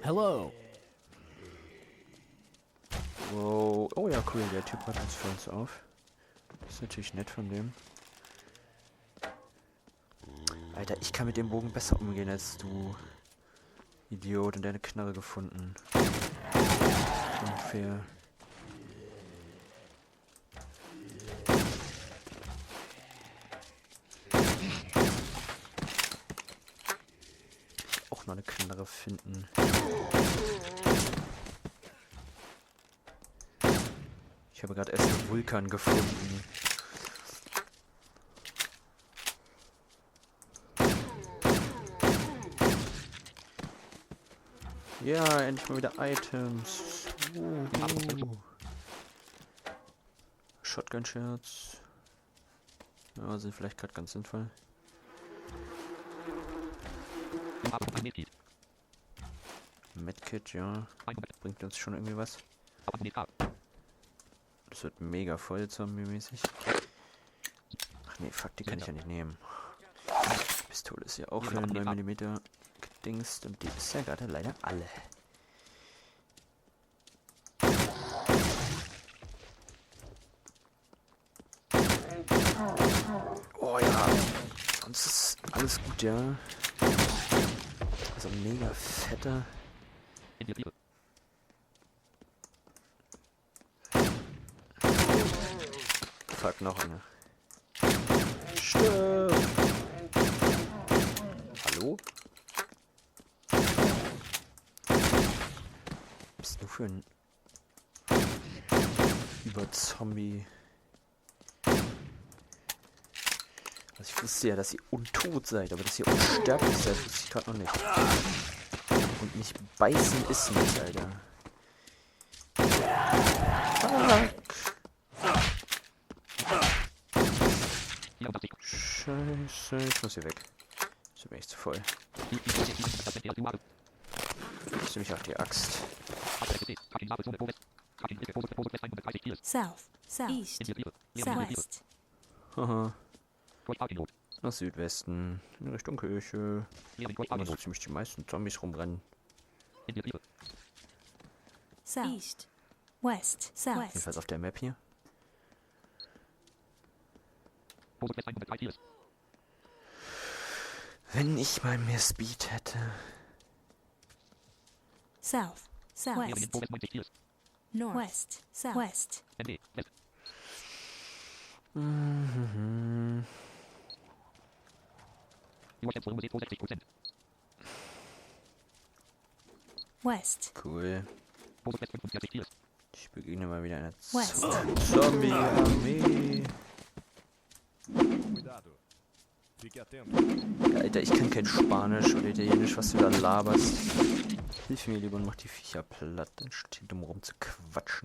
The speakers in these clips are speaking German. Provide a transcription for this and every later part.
Hello. Wow. Oh ja, cool, der Typ hat uns für uns auf. Das ist natürlich nett von dem. Alter, ich kann mit dem Bogen besser umgehen als du. Idiot, und deine Knarre gefunden. Unfair. Auch noch eine Knarre finden. Ich habe gerade erst einen Vulkan gefunden. Ja, endlich mal wieder Items. Shotgun-Scherz. Ja, sind vielleicht gerade ganz sinnvoll. Medkit, ja. Bringt uns schon irgendwie was. Das wird mega voll zombie-mäßig. Ach nee, fuck, die kann ich ja nicht nehmen. Die Pistole ist ja auch für 9 mm gedingst und die ist ja gerade leider alle. Oh ja, sonst ist alles gut, ja. Also mega fetter. Fuck, noch eine. Stirb! Hallo? Was bist du für ein Überzombie? Also ich wusste ja, dass ihr untot seid, aber dass ihr unsterblich seid, wusste ich gerade noch nicht. Und nicht beißen ist nicht, Alter. Scheiße, ich muss hier weg. Ist mir echt zu voll. Ich nehme mich auf die Axt. South, East, Southwest. Haha. Nach Südwesten, in Richtung Kirche. Wo so ziemlich die meisten Zombies rumrennen. South, East, West, South. Jedenfalls auf der Map hier. Wenn ich mal mehr Speed hätte. South, Southwest, North, West, South, West. Mhm. West, Cool. Ich begegne mal wieder einer West. Zombie-Armee. Cuidado. Fique atento. Alter, ich kann kein Spanisch oder Italienisch, was du da laberst. Hilf mir lieber und mach die Viecher platt, anstatt hier dumm rum zu quatschen.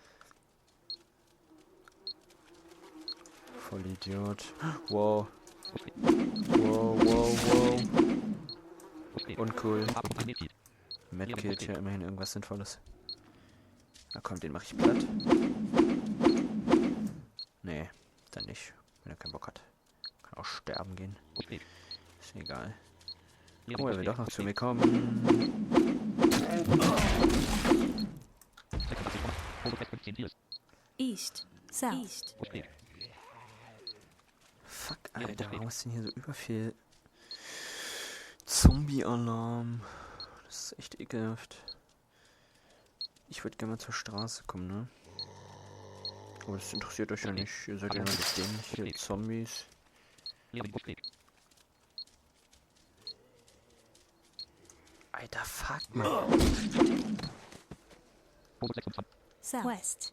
Voll Idiot. Wow. Wow, wow, wow. Uncool. Medkit, ja immerhin irgendwas Sinnvolles. Na komm, den mach ich platt. Nee, dann nicht. Wenn er keinen Bock hat. Kann auch sterben gehen. Ist mir egal. Oh, er will doch noch zu mir kommen. East, South, East. Fuck, Alter, warum ist denn hier so überviel Zombie-Alarm? Das ist echt ekelhaft. Ich würde gerne mal zur Straße kommen, ne? Aber das interessiert euch ja nicht. Ihr seid ja noch nicht dämliche Zombies. Alter, fuck, man. Southwest,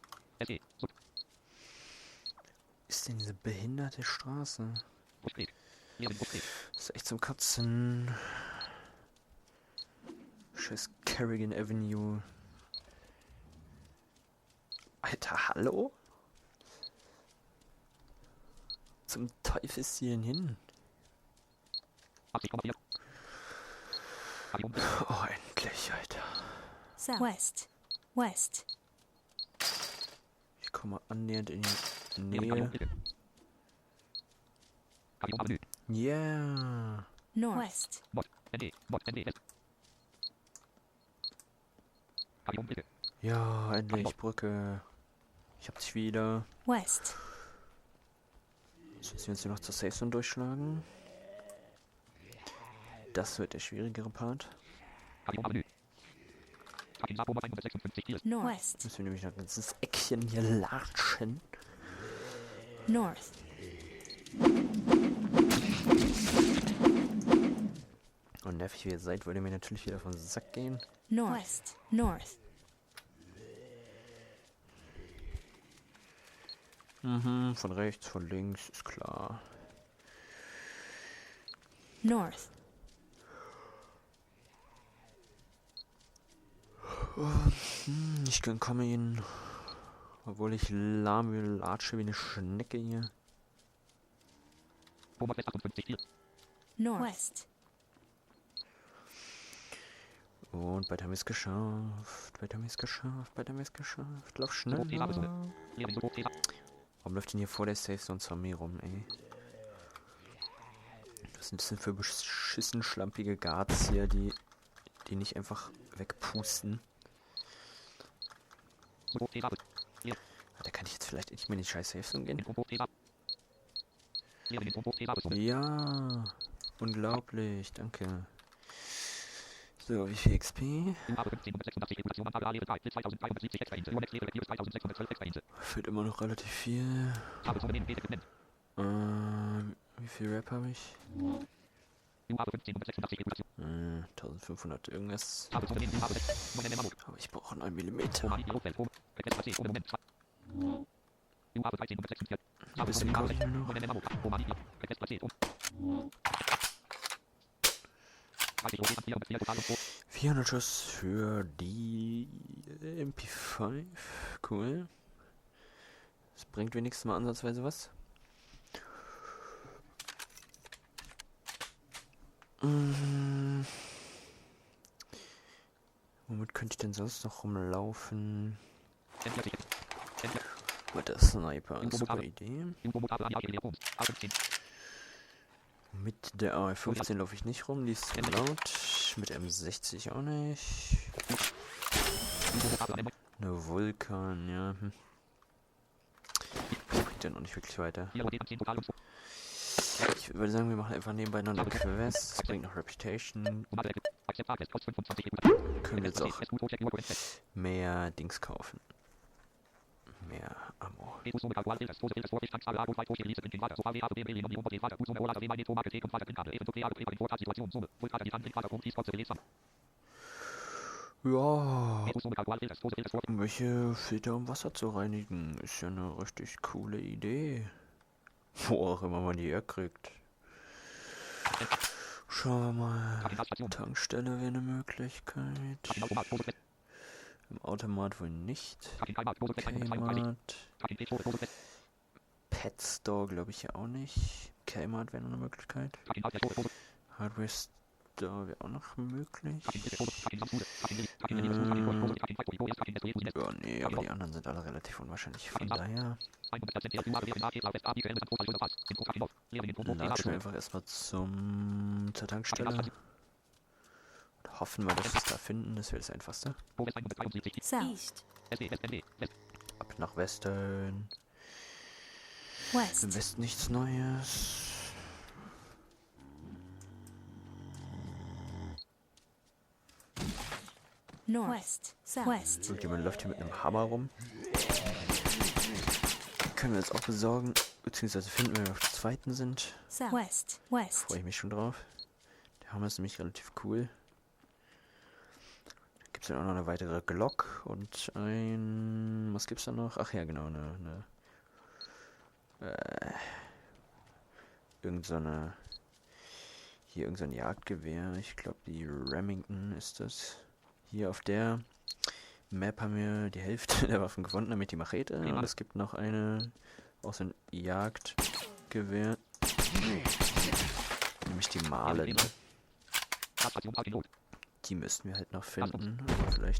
Ist denn diese behinderte Straße? Das ist echt zum Kotzen. Scheiß Kerrigan Avenue. Alter, hallo? Zum Teufel ist sie denn hin? Oh, endlich, Alter. Southwest, West, Ich komme annähernd in die Nähe. Yeah. North, West, Ja, endlich Brücke. Ich hab dich wieder. West. Jetzt müssen wir uns hier noch zur Safe Zone durchschlagen. Das wird der schwierigere Part. North. Müssen wir nämlich noch ein ganzes Eckchen hier latschen. North. Und nervig wie ihr seid, wollt ihr mir natürlich wieder vom Sack gehen. North. West. North. Mhm, von rechts, von links, ist klar. North. Ich kann kommen, obwohl ich lahm wie latsche wie eine Schnecke hier. North. West. Und bald haben wir es geschafft. Bald haben wir es geschafft. Bald haben wir es geschafft. Lauf schnell. Warum läuft denn hier vor der Safe Zone Zombie rum, ey? Was sind das denn für beschissen schlampige Guards hier, die nicht einfach wegpusten? Da kann ich jetzt vielleicht endlich mal in die scheiß Safe Zone gehen? Ja, unglaublich, danke. So, wie viel XP? Fehlt immer noch relativ viel. Wie viel Rap habe ich? 1500 irgendwas. Aber ich brauche 9 mm. Ein bisschen Kohle noch. 400 Schuss für die MP5. Cool. Das bringt wenigstens mal ansatzweise was. Womit könnte ich denn sonst noch rumlaufen? Mit der Sniper, super Idee. Mit der AR-15 laufe ich nicht rum, die ist zu laut. Mit M60 auch nicht. Eine Vulkan, ja. Das bringt ja noch nicht wirklich weiter. Ich würde sagen, wir machen einfach nebenbei noch eine Quest. Das bringt noch Reputation. Können wir jetzt auch mehr Dings kaufen. Mehr Ammo. Ja. Welche Filter um Wasser zu reinigen, ist ja eine richtig coole Idee. Wo auch immer man die herkriegt. Schauen wir mal. Tankstelle wäre eine Möglichkeit. Im Automat wohl nicht. Kmart. Pet Store glaube ich ja auch nicht. Kmart wäre noch eine Möglichkeit. Hardware Store wäre auch noch möglich. Ja, nee, aber die anderen sind alle relativ unwahrscheinlich. Von daher latschen wir einfach erstmal zur Tankstelle. Und hoffen wir, dass wir es da finden. Das wäre das Einfachste. South. Ab nach Westen. West. Im Westen nichts Neues. North. West. South. West. Irgendjemand läuft hier mit einem Hammer rum. Können wir jetzt auch besorgen. Beziehungsweise finden, wenn wir auf der zweiten sind. South. West. West. Freue ich mich schon drauf. Der Hammer ist nämlich relativ cool. Gibt es dann auch noch eine weitere Glock und ein... Was gibt's da noch? Ach ja, genau, irgend so eine... Hier irgend so ein Jagdgewehr. Ich glaube, die Remington ist das. Hier auf der Map haben wir die Hälfte der Waffen gefunden, damit die Machete. Und es gibt noch eine, auch so ein Jagdgewehr. Nämlich die Malen. Die müssten wir halt noch finden. Aber vielleicht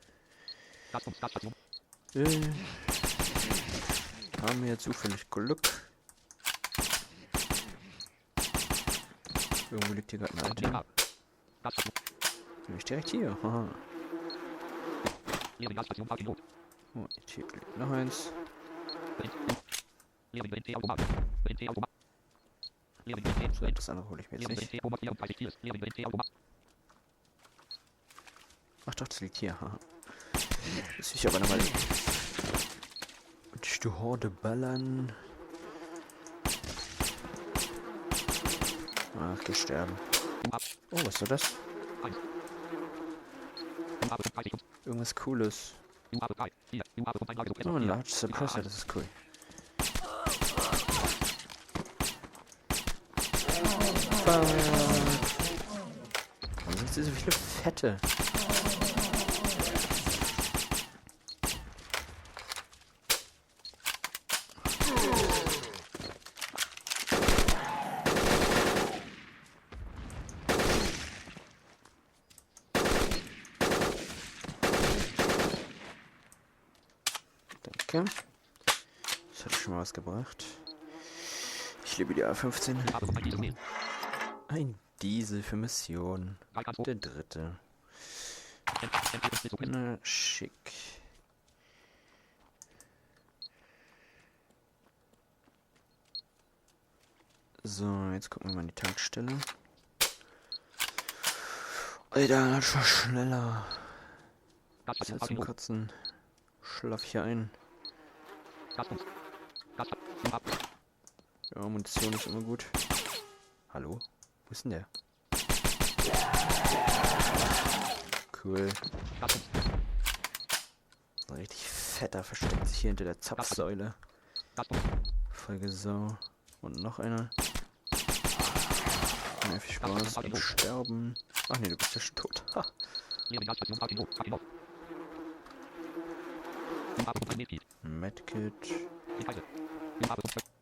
haben wir zufällig Glück. Irgendwo liegt hier gerade ein Item. Nämlich direkt hier. Haha. Oh, hier liegt noch eins. So, das andere hole ich mir jetzt nicht. Ach doch, das liegt hier. Haha. Das will ich aber nochmal durch die Horde ballern. Ach, geh sterben. Oh, was war das? Irgendwas Cooles. Oh, ein Large Suppressor, das ist cool. Warum sind hier so viele Fette? Danke. Das hat schon mal was gebracht. Ich liebe die A15. Ein Diesel für Mission. Der dritte. Na, schick. So, jetzt gucken wir mal in die Tankstelle. Alter, das war schneller. Jetzt zum Kotzen. Schlaf hier ein. Ja, Munition ist immer gut. Hallo? Wo ist denn der? Cool. Ein richtig fetter versteckt sich hier hinter der Zapfsäule. Folge Sau. Und noch einer. Ja, viel Spaß beim Sterben. Ach nee, du bist ja schon tot. Ha. Medkit.